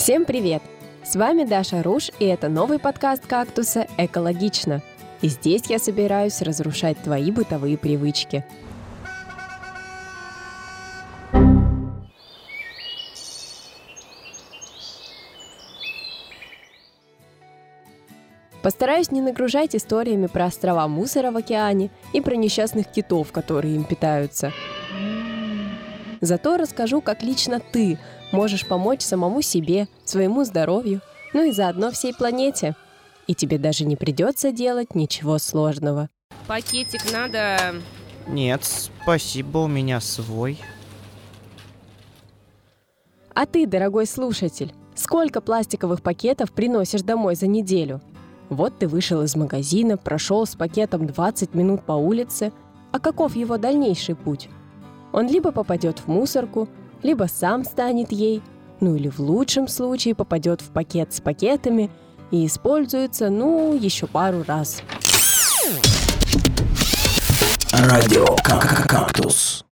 Всем привет! С вами Даша Руш, и это новый подкаст «Кактуса. Экологично». И здесь я собираюсь разрушать твои бытовые привычки. Постараюсь не нагружать историями про острова мусора в океане и про несчастных китов, которые им питаются. Зато расскажу, как лично ты можешь помочь самому себе, своему здоровью, ну и заодно всей планете. И тебе даже не придется делать ничего сложного. Пакетик надо... Нет, спасибо, у меня свой. А ты, дорогой слушатель, сколько пластиковых пакетов приносишь домой за неделю? Вот ты вышел из магазина, прошел с пакетом 20 минут по улице, а каков его дальнейший путь? Он либо попадет в мусорку, либо сам станет ей, ну или в лучшем случае попадет в пакет с пакетами и используется, еще пару раз. Радио «Кактус».